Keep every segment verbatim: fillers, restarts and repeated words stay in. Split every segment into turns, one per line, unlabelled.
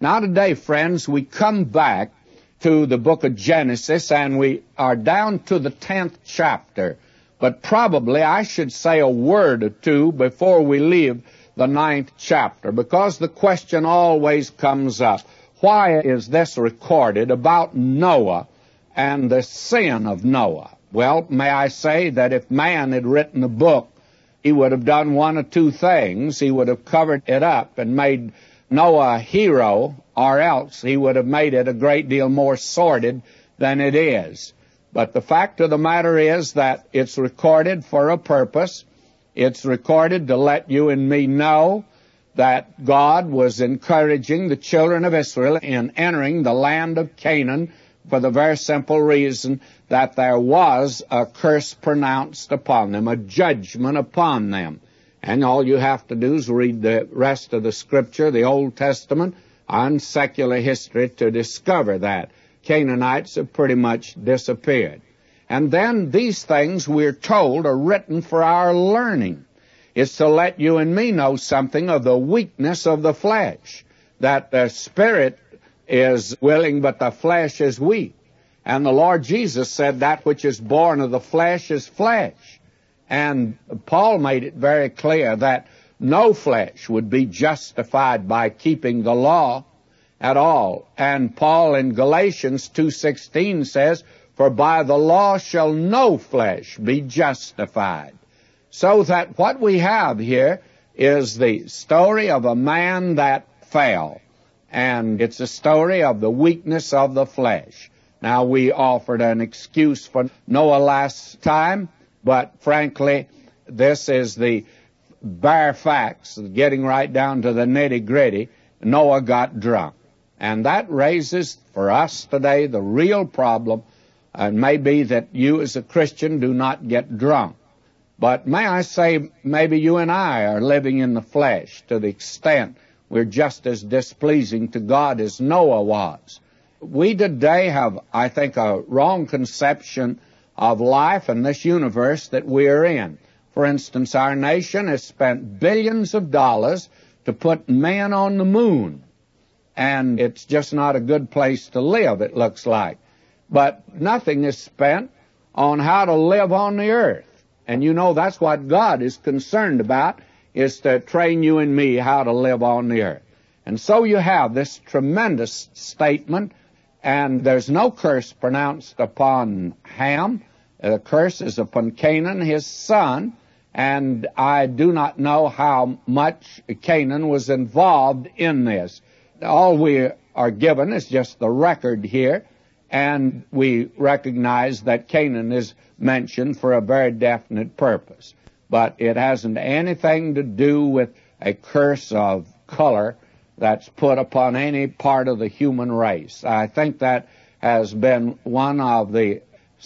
Now today, friends, we come back to the book of Genesis, and we are down to the tenth chapter. But probably I should say a word or two before we leave the ninth chapter, because the question always comes up, why is this recorded about Noah and the sin of Noah? Well, may I say that if man had written a book, he would have done one of two things. He would have covered it up and made Noah a hero, or else he would have made it a great deal more sordid than it is. But the fact of the matter is that it's recorded for a purpose. It's recorded to let you and me know that God was encouraging the children of Israel in entering the land of Canaan for the very simple reason that there was a curse pronounced upon them, a judgment upon them. And all you have to do is read the rest of the Scripture, the Old Testament, and secular history to discover that. Canaanites have pretty much disappeared. And then these things, we're told, are written for our learning. It's to let you and me know something of the weakness of the flesh, that the spirit is willing, but the flesh is weak. And the Lord Jesus said that which is born of the flesh is flesh. And Paul made it very clear that no flesh would be justified by keeping the law at all. And Paul in Galatians two sixteen says, for by the law shall no flesh be justified. So that what we have here is the story of a man that fell. And it's a story of the weakness of the flesh. Now, we offered an excuse for Noah last time, but frankly, this is the bare facts, getting right down to the nitty-gritty. Noah got drunk. And that raises for us today the real problem. And may be that you as a Christian do not get drunk. But may I say, maybe you and I are living in the flesh to the extent we're just as displeasing to God as Noah was. We today have, I think, a wrong conception of life and this universe that we're in. For instance, our nation has spent billions of dollars to put men on the moon. And it's just not a good place to live, it looks like. But nothing is spent on how to live on the earth. And you know that's what God is concerned about, is to train you and me how to live on the earth. And so you have this tremendous statement, and there's no curse pronounced upon Ham. The curse is upon Canaan, his son, and I do not know how much Canaan was involved in this. All we are given is just the record here. And we recognize that Canaan is mentioned for a very definite purpose. But it hasn't anything to do with a curse of color that's put upon any part of the human race. I think that has been one of the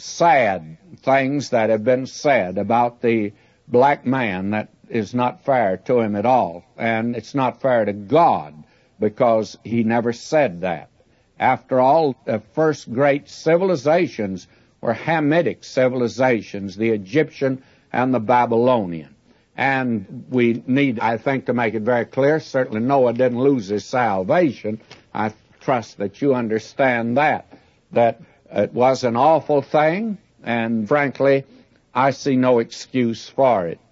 sad things that have been said about the black man that is not fair to him at all. And it's not fair to God, because he never said that. After all, the first great civilizations were Hamitic civilizations, the Egyptian and the Babylonian. And we need, I think, to make it very clear, certainly Noah didn't lose his salvation. I trust that you understand that, that it was an awful thing, and frankly, I see no excuse for it.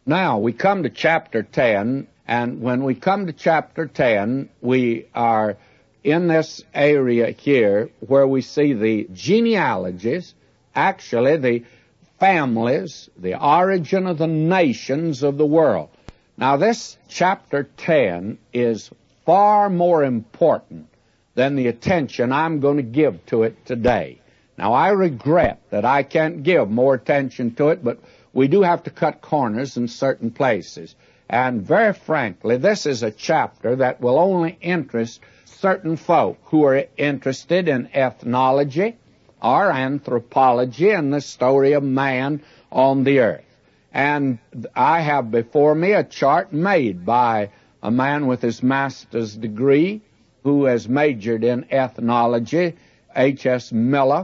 Now, we come to chapter ten, and when we come to chapter ten, we are in this area here where we see the genealogies, actually the families, the origin of the nations of the world. Now, this chapter ten is far more important than the attention I'm going to give to it today. Now, I regret that I can't give more attention to it, but we do have to cut corners in certain places. And very frankly, this is a chapter that will only interest certain folk who are interested in ethnology or anthropology and the story of man on the earth. And I have before me a chart made by a man with his master's degree who has majored in ethnology, H S Miller.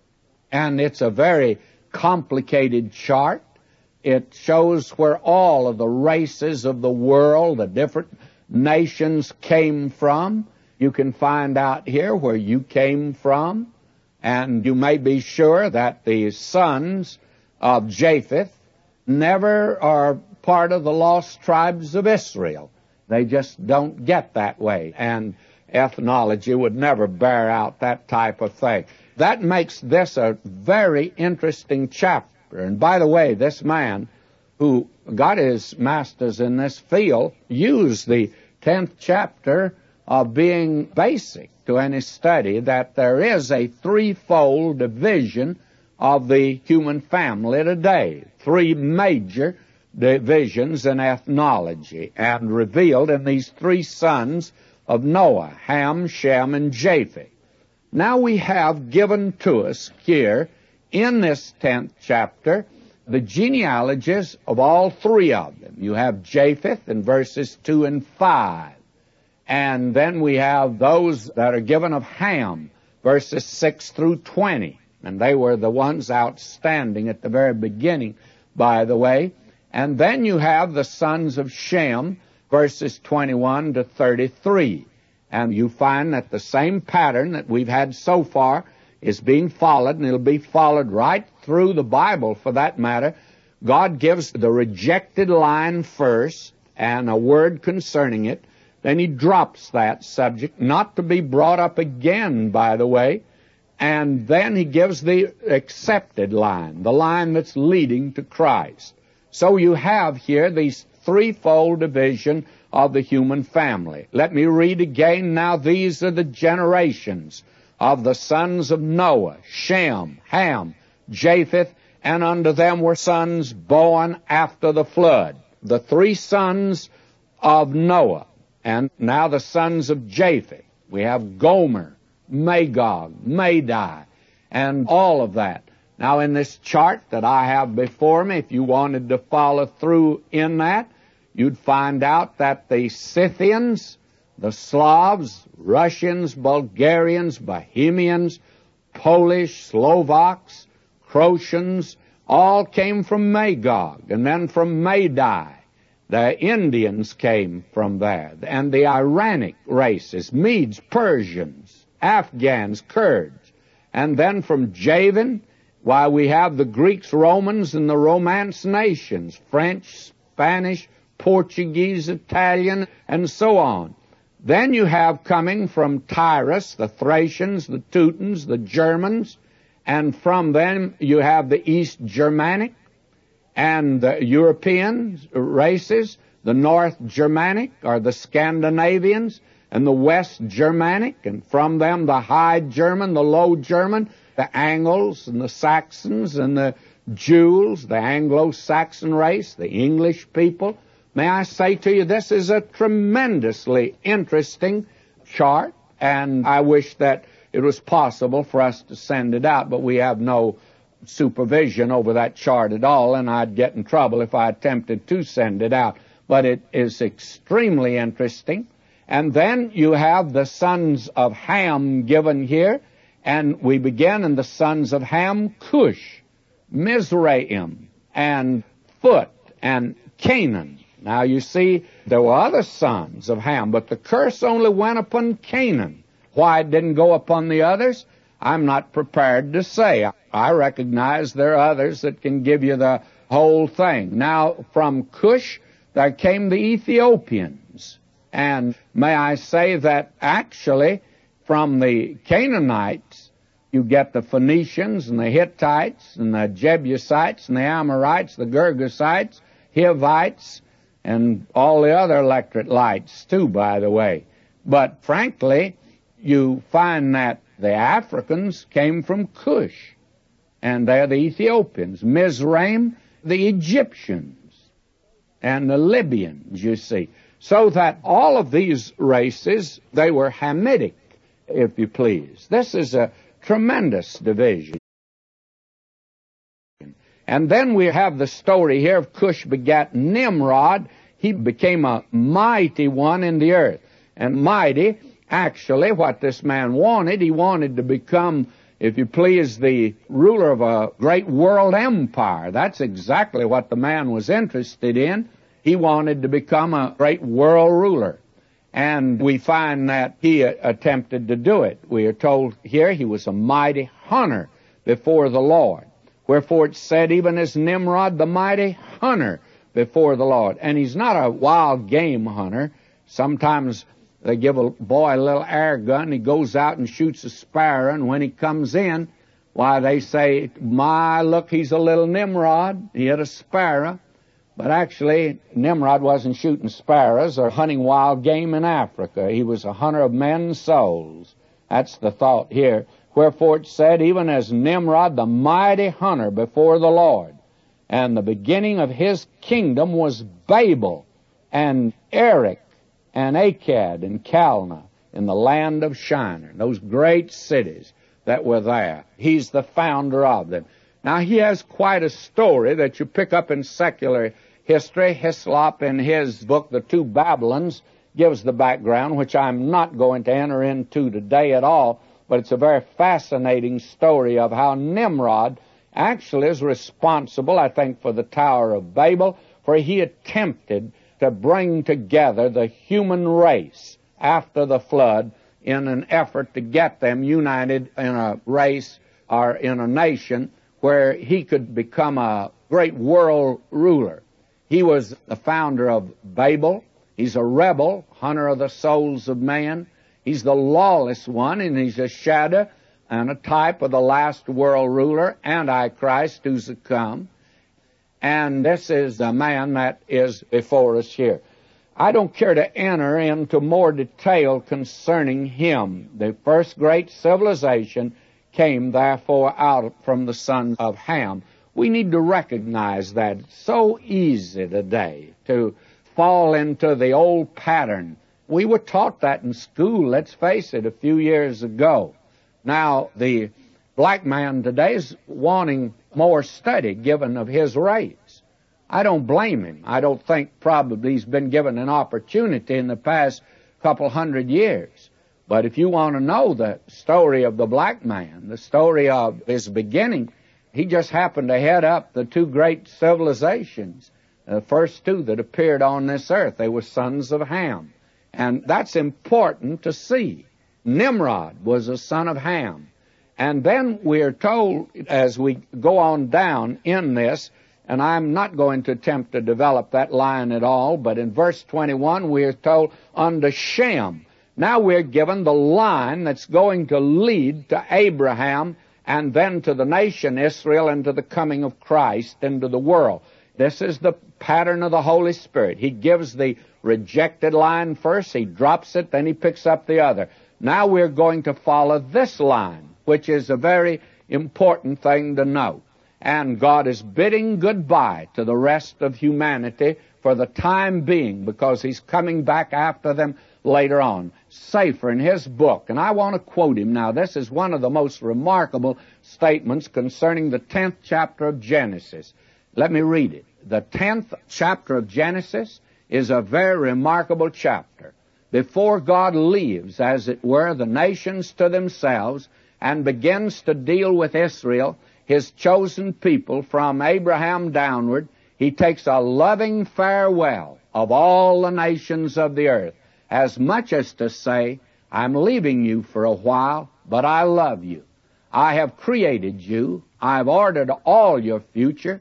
And it's a very complicated chart. It shows where all of the races of the world, the different nations came from. You can find out here where you came from. And you may be sure that the sons of Japheth never are part of the lost tribes of Israel. They just don't get that way. And ethnology would never bear out that type of thing. That makes this a very interesting chapter. And by the way, this man who got his master's in this field used the tenth chapter of being basic to any study, that there is a threefold division of the human family today. Three major divisions in ethnology, and revealed in these three sons of Noah, Ham, Shem, and Japheth. Now we have given to us here in this tenth chapter the genealogies of all three of them. You have Japheth in verses two and five. And then we have those that are given of Ham, verses six through twenty. And they were the ones outstanding at the very beginning, by the way. And then you have the sons of Shem, verses twenty-one to thirty-three. And you find that the same pattern that we've had so far is being followed, and it'll be followed right through the Bible for that matter. God gives the rejected line first and a word concerning it. Then he drops that subject, not to be brought up again, by the way. And then he gives the accepted line, the line that's leading to Christ. So you have here these threefold division of the human family. Let me read again. Now these are the generations of the sons of Noah, Shem, Ham, Japheth, and unto them were sons born after the flood. The three sons of Noah. And now the sons of Japheth. We have Gomer, Magog, Madai, and all of that. Now in this chart that I have before me, if you wanted to follow through in that, you'd find out that the Scythians, the Slavs, Russians, Bulgarians, Bohemians, Polish, Slovaks, Croatians, all came from Magog, and then from Madai. The Indians came from there, and the Iranic races, Medes, Persians, Afghans, Kurds. And then from Javan, why, we have the Greeks, Romans, and the Romance nations, French, Spanish, Portuguese, Italian, and so on. Then you have coming from Tyrus, the Thracians, the Teutons, the Germans, and from them you have the East Germanic and the European races, the North Germanic or the Scandinavians, and the West Germanic, and from them the High German, the Low German, the Angles and the Saxons and the Jews, the Anglo-Saxon race, the English people. May I say to you, this is a tremendously interesting chart, and I wish that it was possible for us to send it out, but we have no supervision over that chart at all, and I'd get in trouble if I attempted to send it out. But it is extremely interesting. And then you have the sons of Ham given here, and we begin in the sons of Ham, Cush, Mizraim, and Phut, and Canaan. Now you see, there were other sons of Ham, but the curse only went upon Canaan. Why it didn't go upon the others, I'm not prepared to say. I recognize there are others that can give you the whole thing. Now, from Cush, there came the Ethiopians. And may I say that actually, from the Canaanites, you get the Phoenicians and the Hittites and the Jebusites and the Amorites, the Girgasites, Hivites, and all the other electrolytes too, by the way. But frankly, you find that the Africans came from Cush, and they're the Ethiopians. Mizraim, the Egyptians, and the Libyans, you see. So that all of these races, they were Hamitic, if you please. This is a tremendous division. And then we have the story here of Cush begat Nimrod. He became a mighty one in the earth. And mighty, actually, what this man wanted, he wanted to become, if you please, the ruler of a great world empire. That's exactly what the man was interested in. He wanted to become a great world ruler. And we find that he attempted to do it. We are told here he was a mighty hunter before the Lord. Wherefore it said, even as Nimrod, the mighty hunter before the Lord. And he's not a wild game hunter. Sometimes they give a boy a little air gun, he goes out and shoots a sparrow, and when he comes in, why, they say, my, look, he's a little Nimrod. He hit a sparrow. But actually, Nimrod wasn't shooting sparrows or hunting wild game in Africa. He was a hunter of men's souls. That's the thought here. Wherefore it said, even as Nimrod, the mighty hunter before the Lord. And the beginning of his kingdom was Babel and Erech and Akkad and Calneh in the land of Shinar, those great cities that were there. He's the founder of them. Now, he has quite a story that you pick up in secular history. Hislop, in his book, The Two Babylons, gives the background, which I'm not going to enter into today at all, but it's a very fascinating story of how Nimrod actually is responsible, I think, for the Tower of Babel, for he attempted to bring together the human race after the flood in an effort to get them united in a race or in a nation where he could become a great world ruler. He was the founder of Babel. He's a rebel, hunter of the souls of man. He's the lawless one, and he's a shadow and a type of the last world ruler, Antichrist, who's to come. And this is the man that is before us here. I don't care to enter into more detail concerning him. The first great civilization came, therefore, out from the sons of Ham. We need to recognize that. It's so easy today to fall into the old pattern. We were taught that in school, let's face it, a few years ago. Now, the black man today is wanting more study given of his race. I don't blame him. I don't think probably he's been given an opportunity in the past couple hundred years. But if you want to know the story of the black man, the story of his beginning, he just happened to head up the two great civilizations, the first two that appeared on this earth. They were sons of Ham. And that's important to see. Nimrod was a son of Ham. And then we are told, as we go on down in this, and I'm not going to attempt to develop that line at all, but in verse twenty-one we are told, unto Shem. Now we're given the line that's going to lead to Abraham and then to the nation Israel and to the coming of Christ into the world. This is the pattern of the Holy Spirit. He gives the rejected line first, he drops it, then he picks up the other. Now we're going to follow this line, which is a very important thing to know. And God is bidding goodbye to the rest of humanity for the time being, because he's coming back after them later on. Safer in his book, and I want to quote him now. This is one of the most remarkable statements concerning the tenth chapter of Genesis. Let me read it. The tenth chapter of Genesis is a very remarkable chapter. Before God leaves, as it were, the nations to themselves and begins to deal with Israel, his chosen people from Abraham downward, he takes a loving farewell of all the nations of the earth, as much as to say, I'm leaving you for a while, but I love you. I have created you. I've ordered all your future,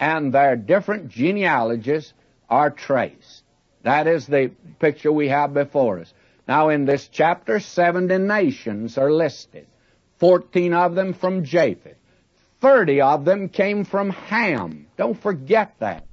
and their different genealogies are traced. That is the picture we have before us. Now in this chapter, seventy nations are listed. Fourteen of them from Japheth. Thirty of them came from Ham. Don't forget that.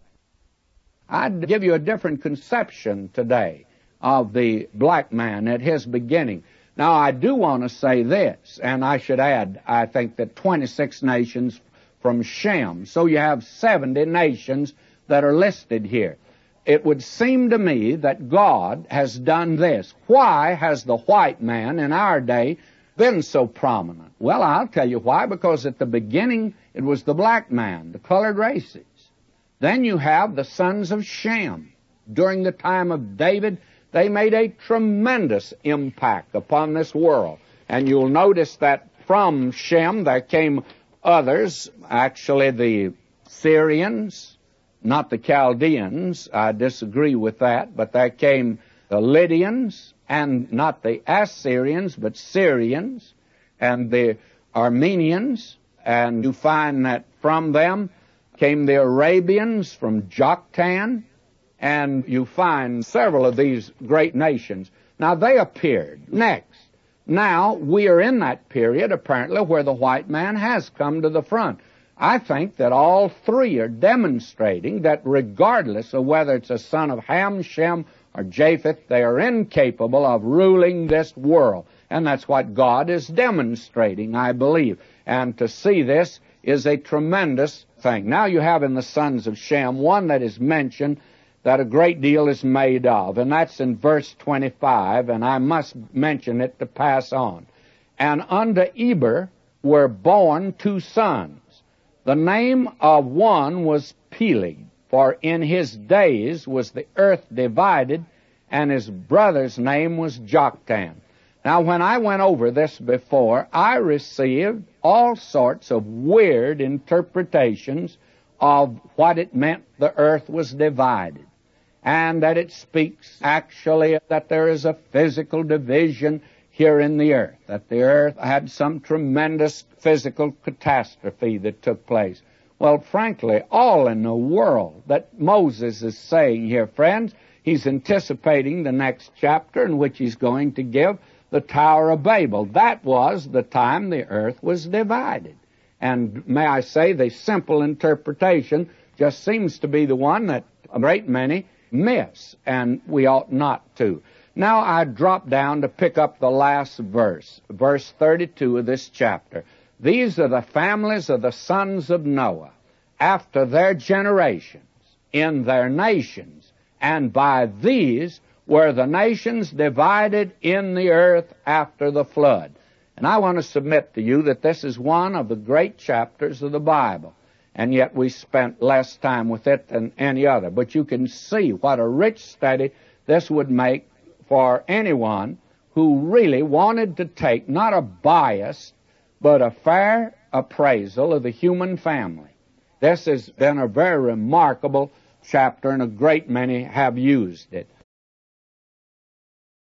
I'd give you a different conception today of the black man at his beginning. Now, I do want to say this, and I should add, I think that twenty-six nations from Shem. So you have seventy nations that are listed here. It would seem to me that God has done this. Why has the white man in our day been so prominent? Well, I'll tell you why. Because at the beginning, it was the black man, the colored races. Then you have the sons of Shem. During the time of David, they made a tremendous impact upon this world. And you'll notice that from Shem there came others, actually the Syrians, not the Chaldeans. I disagree with that, but there came the Lydians, and not the Assyrians, but Syrians, and the Armenians, and you find that from them came the Arabians from Joktan, and you find several of these great nations. Now, they appeared next. Now, we are in that period, apparently, where the white man has come to the front. I think that all three are demonstrating that regardless of whether it's a son of Ham, Shem, or Japheth, they are incapable of ruling this world. And that's what God is demonstrating, I believe. And to see this is a tremendous thing. Now you have in the sons of Shem one that is mentioned that a great deal is made of, and that's in verse twenty-five, and I must mention it to pass on. And unto Eber were born two sons. The name of one was Peleg, for in his days was the earth divided, and his brother's name was Joktan. Now, when I went over this before, I received all sorts of weird interpretations of what it meant the earth was divided, and that it speaks actually that there is a physical division here in the earth, that the earth had some tremendous physical catastrophe that took place. Well, frankly, all in the world that Moses is saying here, friends, he's anticipating the next chapter in which he's going to give the Tower of Babel. That was the time the earth was divided. And may I say, the simple interpretation just seems to be the one that a great many miss, and we ought not to. Now I drop down to pick up the last verse, verse thirty-two of this chapter. These are the families of the sons of Noah, after their generations, in their nations, and by these were the nations divided in the earth after the flood. And I want to submit to you that this is one of the great chapters of the Bible, and yet we spent less time with it than any other. But you can see what a rich study this would make for anyone who really wanted to take not a biased, but a fair appraisal of the human family. This has been a very remarkable chapter, and a great many have used it.